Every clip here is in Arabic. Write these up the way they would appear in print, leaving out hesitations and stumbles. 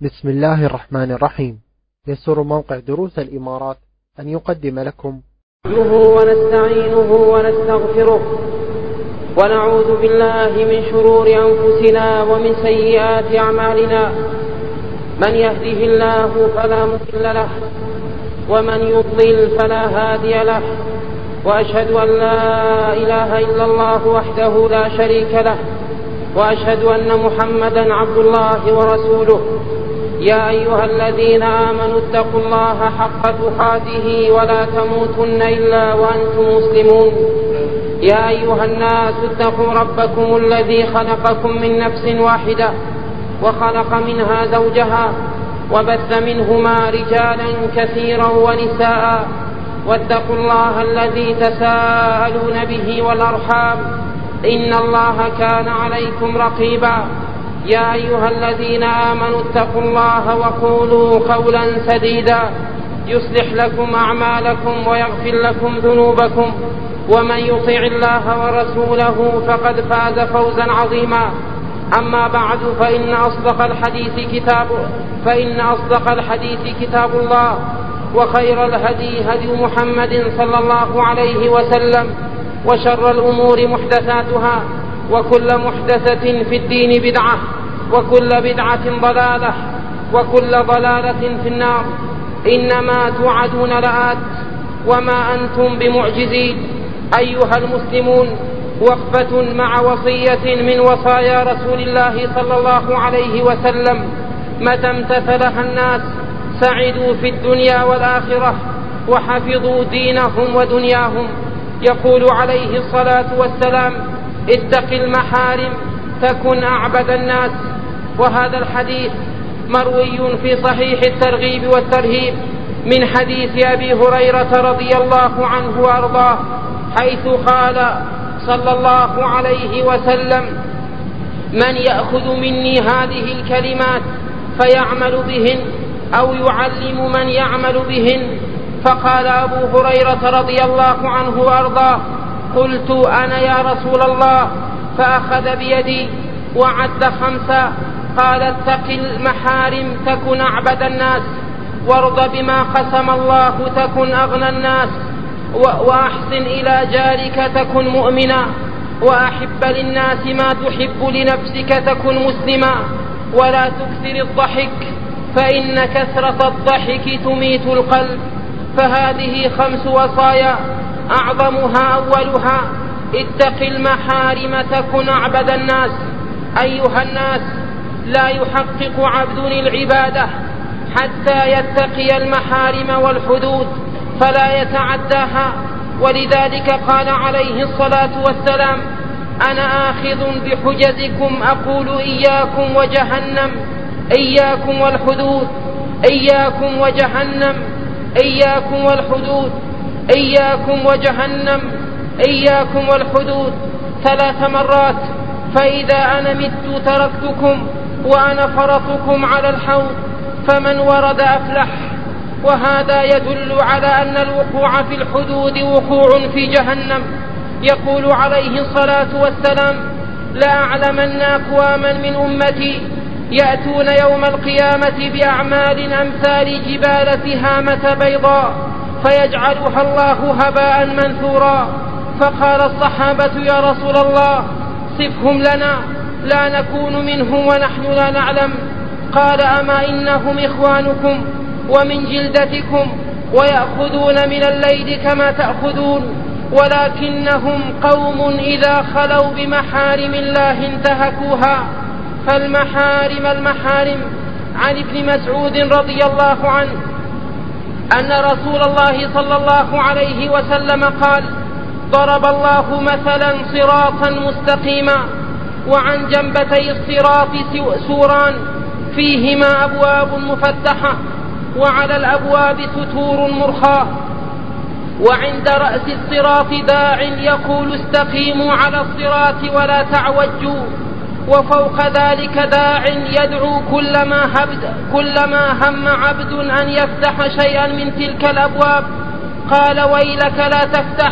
بسم الله الرحمن الرحيم. يسر موقع دروس الإمارات أن يقدم لكم ونستعينه ونستغفره ونعوذ بالله من شرور أنفسنا ومن سيئات أعمالنا. من يهده الله فلا مضل له ومن يضلل فلا هادي له، وأشهد أن لا إله إلا الله وحده لا شريك له، وأشهد أن محمدا عبد الله ورسوله. يا أيها الذين آمنوا اتقوا الله حق تقاته ولا تموتن إلا وأنتم مسلمون. يا أيها الناس اتقوا ربكم الذي خلقكم من نفس واحدة وخلق منها زوجها وبث منهما رجالا كثيرا ونساء، واتقوا الله الذي تساءلون به والأرحام، إن الله كان عليكم رقيبا. يا أيها الذين آمنوا اتقوا الله وقولوا قولا سديدا يصلح لكم أعمالكم ويغفر لكم ذنوبكم، ومن يطع الله ورسوله فقد فاز فوزا عظيما. أما بعد، فإن أصدق الحديث كتاب الله، وخير الهدي هدي محمد صلى الله عليه وسلم، وشر الأمور محدثاتها، وكل محدثة في الدين بدعة، وكل بدعة ضلالة، وكل ضلالة في النار. إنما توعدون لآت وما أنتم بمعجزين. أيها المسلمون، وقفة مع وصية من وصايا رسول الله صلى الله عليه وسلم متى امتثلها الناس سعدوا في الدنيا والآخرة وحفظوا دينهم ودنياهم. يقول عليه الصلاة والسلام: اتق المحارم تكن أعبد الناس. وهذا الحديث مروي في صحيح الترغيب والترهيب من حديث أبي هريرة رضي الله عنه وأرضاه، حيث قال صلى الله عليه وسلم: من يأخذ مني هذه الكلمات فيعمل بهن أو يعلم من يعمل بهن. فقال أبو هريرة رضي الله عنه وأرضاه: قلت أنا يا رسول الله. فأخذ بيدي وعد 5. قال: اتق المحارم تكن أعبد الناس، وارض بما قسم الله تكن أغنى الناس، وأحسن إلى جارك تكن مؤمنا، وأحب للناس ما تحب لنفسك تكن مسلما، ولا تكثر الضحك فإن كثرة الضحك تميت القلب. فهذه 5 وصايا، أعظمها أولها: اتق المحارم تكن أعبد الناس. أيها الناس، لا يحقق عبد العبادة حتى يتقي المحارم والحدود فلا يتعداها. ولذلك قال عليه الصلاة والسلام: أنا آخذ بحجزكم، أقول إياكم وجهنم، إياكم والحدود، إياكم وجهنم، إياكم والحدود، إياكم وجهنم، إياكم والحدود 3 مرات. فإذا أنا مت تركتكم وأنا فرطكم على الحوض، فمن ورد أفلح. وهذا يدل على أن الوقوع في الحدود وقوع في جهنم. يقول عليه الصلاة والسلام: لأعلمن أقواما من أمتي يأتون يوم القيامة بأعمال أمثال جبال تهامة بيضاء فيجعلها الله هباء منثورا. فقال الصحابة: يا رسول الله صفهم لنا لا نكون منهم ونحن لا نعلم. قال: أما إنهم إخوانكم ومن جلدتكم ويأخذون من الليل كما تأخذون، ولكنهم قوم إذا خلوا بمحارم الله انتهكوها. فالمحارم المحارم. عن ابن مسعود رضي الله عنه أن رسول الله صلى الله عليه وسلم قال: ضرب الله مثلا صراطا مستقيما، وعن جنبتي الصراط سوران فيهما أبواب مفتحة، وعلى الأبواب ستور مرخاة، وعند رأس الصراط داع يقول: استقيموا على الصراط ولا تعوجوا، وفوق ذلك داع يدعو كلما هم عبد أن يفتح شيئا من تلك الأبواب قال: ويلك لا تفتح،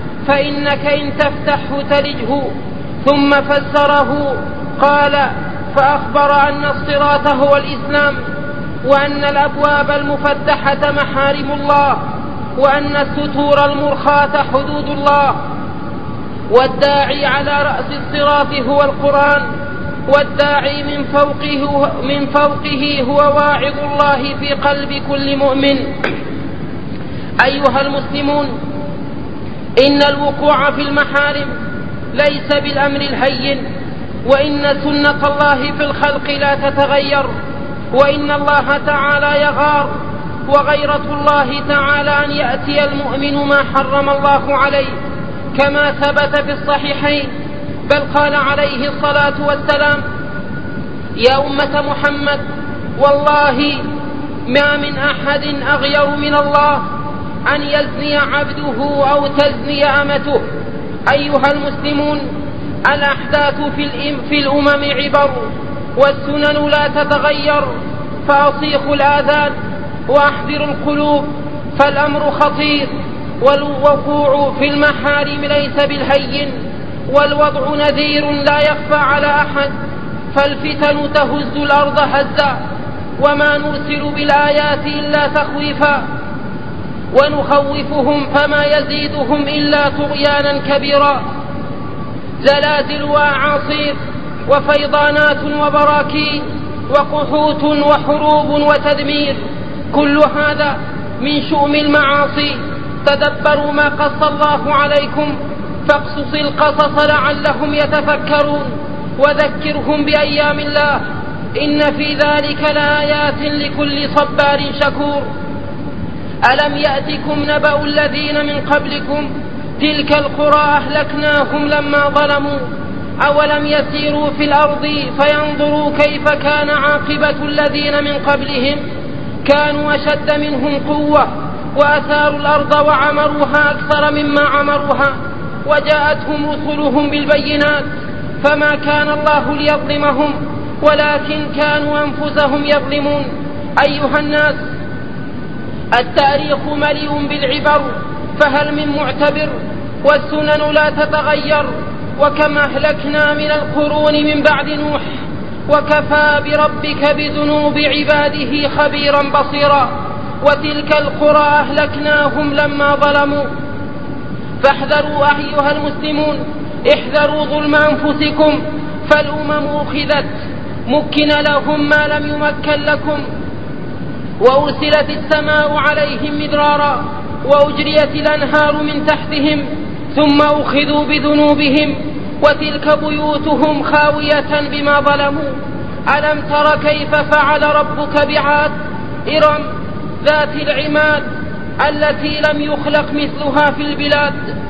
فإنك إن تفتحه تلجه. ثم فسره قال: فأخبر أن الصراط هو الإسلام، وأن الأبواب المفتحة محارم الله، وأن الستور المرخاة حدود الله، والداعي على رأس الصراط هو القرآن، والداعي من فوقه هو واعظ الله في قلب كل مؤمن. أيها المسلمون، إن الوقوع في المحارم ليس بالأمر الهين، وإن سنة الله في الخلق لا تتغير، وإن الله تعالى يغار، وغيرة الله تعالى أن يأتي المؤمن ما حرم الله عليه، كما ثبت في الصحيحين. بل قال عليه الصلاة والسلام: يا أمة محمد، والله ما من أحد أغير من الله أن يزني عبده أو تزني أمته. أيها المسلمون، الأحداث في الأمم عبر، والسنن لا تتغير، فأصيخوا الآذان وأحذروا القلوب، فالأمر خطير، والوقوع في المحارم ليس بالهين، والوضع نذير لا يخفى على أحد، فالفتن تهز الأرض هزا، وما نرسل بالآيات إلا تخويفا، ونخوفهم فما يزيدهم إلا طغيانا كبيرا. زلازل وأعاصير وفيضانات وبراكين وقحوط وحروب وتدمير، كل هذا من شؤم المعاصي. تدبروا ما قص الله عليكم، فاقصص القصص لعلهم يتفكرون، وذكرهم بأيام الله، إن في ذلك لآيات لكل صبار شكور. ألم يأتكم نبأ الذين من قبلكم تلك القرى أهلكناهم لما ظلموا، أولم يسيروا في الأرض فينظروا كيف كان عاقبة الذين من قبلهم، كانوا أشد منهم قوة وأثاروا الأرض وعمروها أكثر مما عمروها، وجاءتهم رسلهم بالبينات، فما كان الله ليظلمهم ولكن كانوا أنفسهم يظلمون. أيها الناس، التاريخ مليء بالعبر، فهل من معتبر؟ والسنن لا تتغير، وكم أهلكنا من القرون من بعد نوح، وكفى بربك بذنوب عباده خبيرا بصيرا. وتلك القرى أهلكناهم لما ظلموا. فاحذروا أيها المسلمون، احذروا ظلم أنفسكم، فالأمم أخذت مكن لهم ما لم يمكن لكم، وأرسلت السماء عليهم مدرارا، وأجريت الأنهار من تحتهم، ثم أخذوا بذنوبهم، وتلك بيوتهم خاوية بما ظلموا. ألم تر كيف فعل ربك بعاد إرم ذات العماد التي لم يخلق مثلها في البلاد؟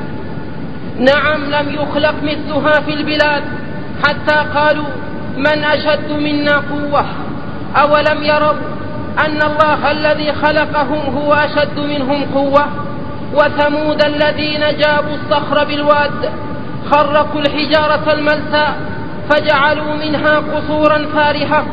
نعم، لم يخلق مثلها في البلاد، حتى قالوا من أشد منا قوة. أولم يروا أن الله الذي خلقهم هو أشد منهم قوة؟ وثمود الذين جابوا الصخر بالواد، خرقوا الحجارة الملسى فجعلوا منها قصورا فارهة.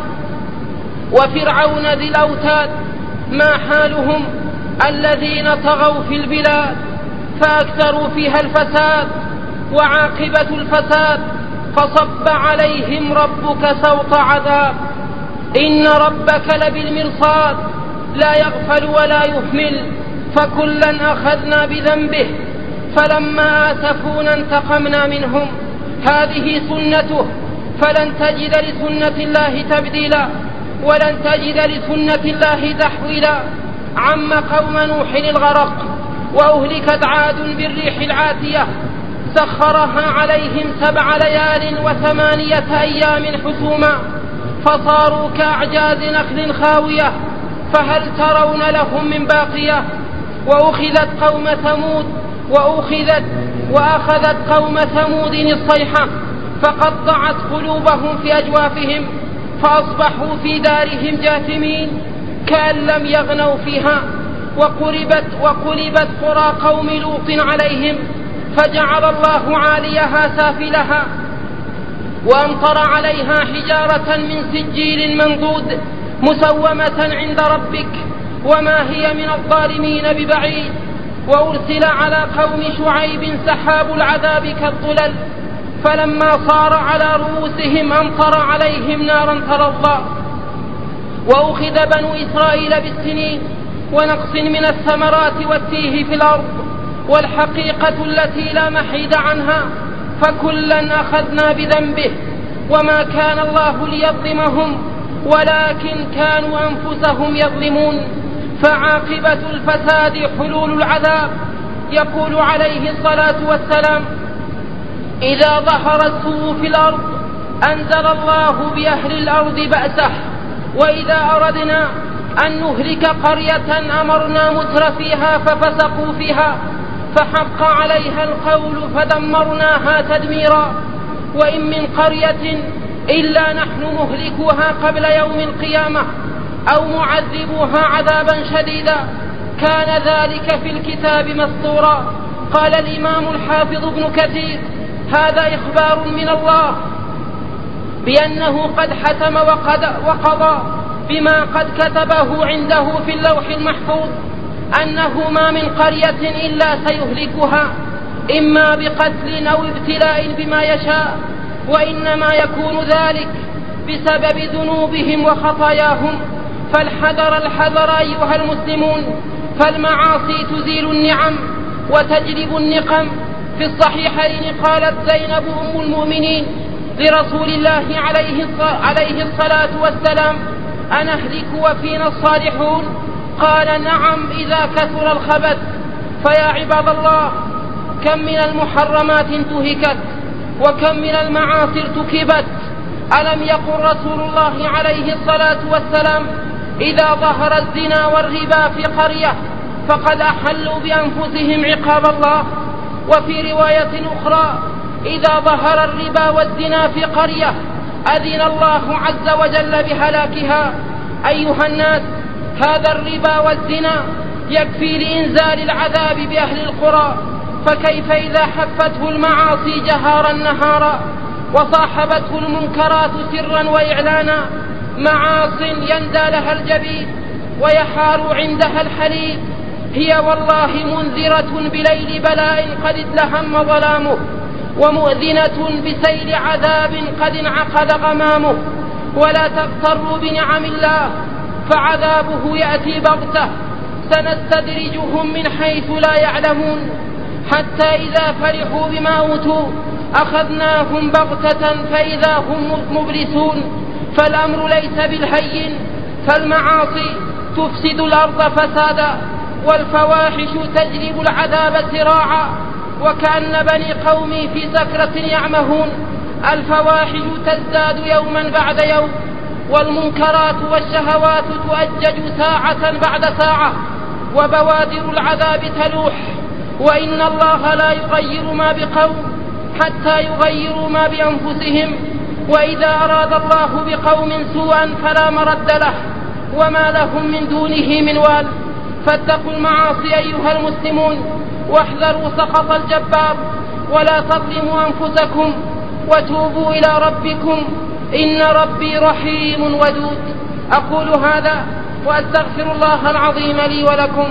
وفرعون ذي الأوتاد، ما حالهم الذين طغوا في البلاد فأكثروا فيها الفساد، وعاقبة الفساد فصب عليهم ربك سوط عذاب، إن ربك لبالمرصاد، لا يغفل ولا يهمل، فكلا أخذنا بذنبه، فلما آسفونا انتقمنا منهم. هذه سنته، فلن تجد لسنة الله تبديلا، ولن تجد لسنة الله تحويلا. عم قوم نوح الغرق، وأهلكت عاد بالريح العاتية، سخرها عليهم 7 ليال و8 أيام حسوما، فصاروا كأعجاز نخل خاوية، فهل ترون لهم من باقية؟ وأخذت قوم ثمود الصيحة، فقطعت قلوبهم في أجوافهم، فأصبحوا في دارهم جاثمين كأن لم يغنوا فيها. وقلبت قرى قوم لوط عليهم، فجعل الله عاليها سافلها، وأمطر عليها حجارة من سجيل منضود مسومة عند ربك، وما هي من الظالمين ببعيد. وأرسل على قوم شعيب سحاب العذاب كالظلل، فلما صار على رؤوسهم أمطر عليهم نارا تلظى. وأخذ بنو إسرائيل بالسنين ونقص من الثمرات والتيه في الأرض، والحقيقة التي لا محيد عنها فكلا أخذنا بذنبه، وما كان الله ليظلمهم ولكن كانوا أنفسهم يظلمون. فعاقبة الفساد حلول العذاب. يقول عليه الصلاة والسلام: إذا ظهر السوء في الأرض أنزل الله بأهل الأرض بأسه، وإذا أردنا أن نهلك قرية أمرنا متر فيها ففسقوا فيها فحق عليها القول فدمرناها تدميرا. وإن من قرية إلا نحن مهلكوها قبل يوم القيامة أو معذبوها عذابا شديدا، كان ذلك في الكتاب مسطورا. قال الإمام الحافظ ابن كثير: هذا إخبار من الله بأنه قد حتم وقضى بما قد كتبه عنده في اللوح المحفوظ، أنه ما من قرية إلا سيهلكها إما بقتل أو ابتلاء بما يشاء، وإنما يكون ذلك بسبب ذنوبهم وخطاياهم. فالحذر الحذر أيها المسلمون، فالمعاصي تزيل النعم وتجلب النقم. في الصحيحين قالت زينب أم المؤمنين لرسول الله عليه الصلاة والسلام: أنهلك وفينا الصالحون؟ قال: نعم إذا كثر الخبث. فيا عباد الله، كم من المحرمات انتهكت وكم من المعاصي ارتكبت. ألم يقل رسول الله عليه الصلاة والسلام: إذا ظهر الزنا والربا في قرية فقد أحلوا بأنفسهم عقاب الله. وفي رواية أخرى: إذا ظهر الربا والزنا في قرية أذن الله عز وجل بهلاكها. أيها الناس، هذا الربا والزنا يكفي لإنزال العذاب بأهل القرى، فكيف إذا حفته المعاصي جهارا نهارا وصاحبته المنكرات سرا وإعلانا؟ معاص يندى لها الجبين ويحار عندها الحليب، هي والله منذرة بليل بلاء قد اتلهم ظلامه، ومؤذنة بسيل عذاب قد انعقد غمامه. ولا تغتروا بنعم الله فعذابه يأتي بغتة، سنستدرجهم من حيث لا يعلمون، حتى إذا فرحوا بما أوتوا أخذناهم بغتة فإذا هم مبلسون. فالأمر ليس بالهين، فالمعاصي تفسد الأرض فسادا، والفواحش تجلب العذاب سراعا. وكأن بني قومي في سكرة يعمهون، الفواحش تزداد يوما بعد يوم، والمنكرات والشهوات تؤجج ساعة بعد ساعة، وبوادر العذاب تلوح. وإن الله لا يغير ما بقوم حتى يغيروا ما بأنفسهم، وإذا أراد الله بقوم سوءا فلا مرد له وما لهم من دونه من وال. فاتقوا المعاصي أيها المسلمون، واحذروا سخط الجبار، ولا تظلموا أنفسكم، وتوبوا إلى ربكم، إن ربي رحيم ودود. أقول هذا وأستغفر الله العظيم لي ولكم.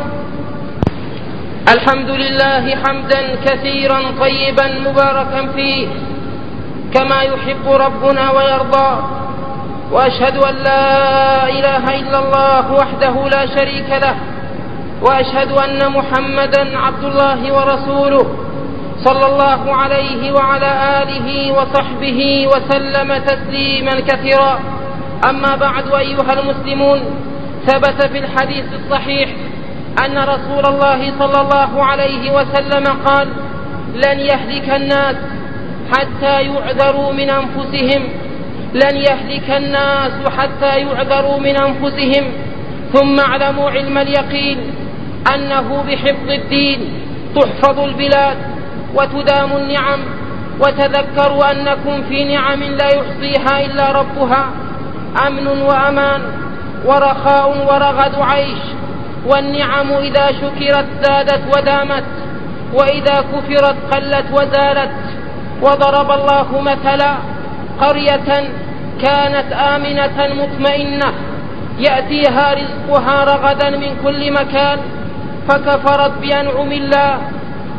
الحمد لله حمدا كثيرا طيبا مباركا فيه كما يحب ربنا ويرضى، وأشهد أن لا إله إلا الله وحده لا شريك له، وأشهد أن محمدا عبد الله ورسوله صلى الله عليه وعلى آله وصحبه وسلم تسليما كثيرا. أما بعد أيها المسلمون، ثبت في الحديث الصحيح أن رسول الله صلى الله عليه وسلم قال: لن يهلك الناس حتى يعذروا من أنفسهم، لن يهلك الناس حتى يعذروا من أنفسهم. ثم اعلموا علم اليقين أنه بحفظ الدين تحفظ البلاد وتدام النعم، وتذكروا أنكم في نعم لا يحصيها إلا ربها، أمن وأمان ورخاء ورغد عيش. والنعم إذا شكرت زادت ودامت، وإذا كفرت قلت وزالت. وضرب الله مثلا قرية كانت آمنة مطمئنة يأتيها رزقها رغدا من كل مكان، فكفرت بأنعم الله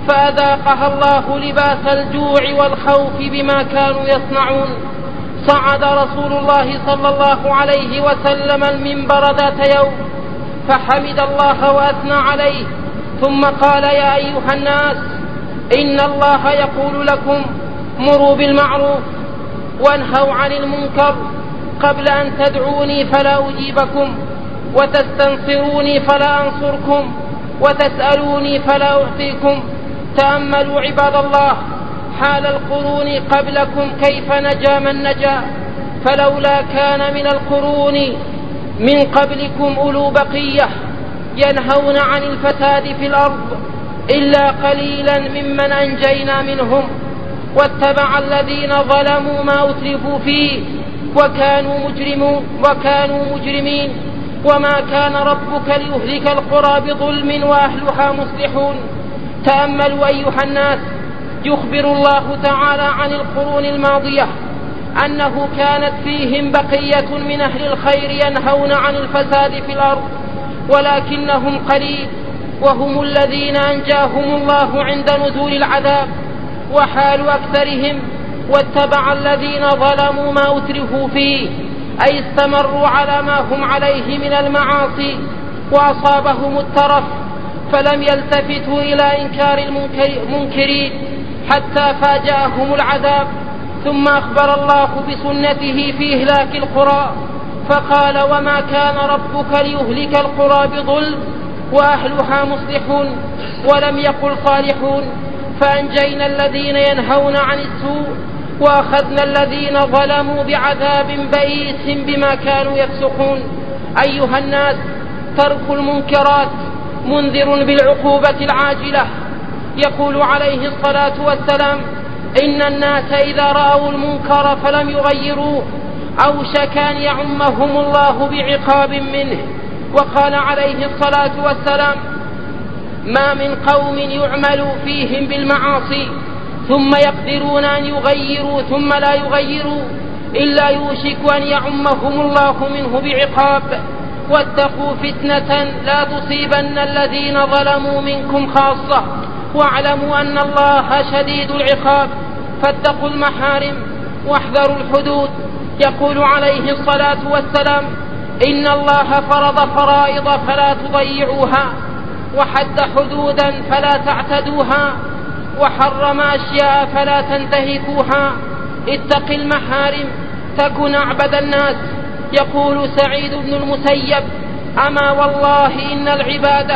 فأذاقها الله لباس الجوع والخوف بما كانوا يصنعون. صعد رسول الله صلى الله عليه وسلم المنبر ذات يوم فحمد الله وأثنى عليه، ثم قال: يا أيها الناس، إن الله يقول لكم: مروا بالمعروف وانهوا عن المنكر، قبل أن تدعوني فلا أجيبكم، وتستنصروني فلا أنصركم، وتسألوني فلا أعطيكم. تأملوا عباد الله حال القرون قبلكم كيف نجا من نجا، فلولا كان من القرون من قبلكم أولو بقية ينهون عن الفساد في الأرض إلا قليلا ممن أنجينا منهم، واتبع الذين ظلموا ما أترفوا فيه وكانوا مجرمين. وما كان ربك ليهلك القرى بظلم وأهلها مصلحون. تأملوا أيها الناس، يخبر الله تعالى عن القرون الماضية أنه كانت فيهم بقية من أهل الخير ينهون عن الفساد في الأرض، ولكنهم قليل، وهم الذين أنجاهم الله عند نزول العذاب. وحال أكثرهم واتبع الذين ظلموا ما أترفوا فيه، أي استمروا على ما هم عليه من المعاصي وأصابهم الترف، فلم يلتفتوا إلى إنكار المنكرين حتى فاجأهم العذاب. ثم أخبر الله بسنته في إهلاك القرى فقال: وما كان ربك ليهلك القرى بظلم وأهلها مصلحون، ولم يقل صالحون. فأنجينا الذين ينهون عن السوء وأخذنا الذين ظلموا بعذاب بئيس بما كانوا يفسقون. أيها الناس، ترك المنكرات منذر بالعقوبة العاجلة. يقول عليه الصلاة والسلام: إن الناس إذا رأوا المنكر فلم يغيروه أوشك أن يعمهم الله بعقاب منه. وقال عليه الصلاة والسلام: ما من قوم يعمل فيهم بالمعاصي ثم يقدرون أن يغيروا ثم لا يغيروا إلا يوشك أن يعمهم الله منه بعقاب. واتقوا فتنة لا تصيبن الذين ظلموا منكم خاصة، واعلموا أن الله شديد العقاب. فاتقوا المحارم واحذروا الحدود. يقول عليه الصلاة والسلام: إن الله فرض فرائض فلا تضيعوها، وحد حدودا فلا تعتدوها، وحرم أشياء فلا تنتهكوها. اتق المحارم تكن أعبد الناس. يقول سعيد بن المسيب: أما والله إن العبادة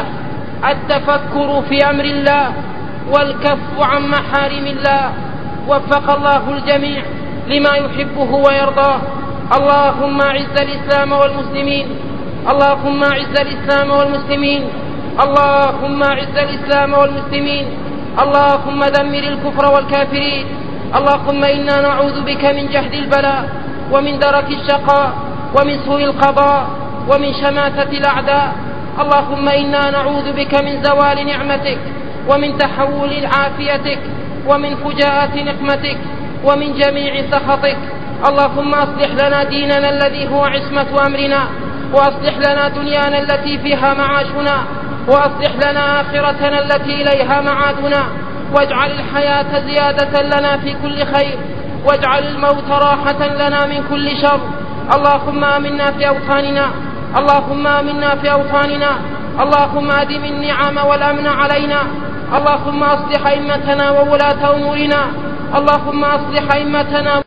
التفكر في أمر الله والكف عن محارم الله. وفق الله الجميع لما يحبه ويرضاه. اللهم أعز الإسلام والمسلمين، اللهم أعز الإسلام والمسلمين، اللهم أعز الإسلام والمسلمين، اللهم دمر الكفر والكافرين. اللهم إنا نعوذ بك من جهد البلاء ومن درك الشقاء ومن سوء القضاء ومن شماتة الأعداء. اللهم إنا نعوذ بك من زوال نعمتك ومن تحول عافيتك ومن فجاءة نقمتك ومن جميع سخطك. اللهم أصلح لنا ديننا الذي هو عصمة أمرنا، وأصلح لنا دنيانا التي فيها معاشنا، وأصلح لنا آخرتنا التي إليها معادنا، واجعل الحياة زيادة لنا في كل خير، واجعل الموت راحة لنا من كل شر. اللهم آمنا في أوطاننا، اللهم آمنا في أوطاننا، اللهم أدم النعم والأمن علينا. اللهم أصلح أئمتنا وولاة أمورنا، اللهم أصلح أئمتنا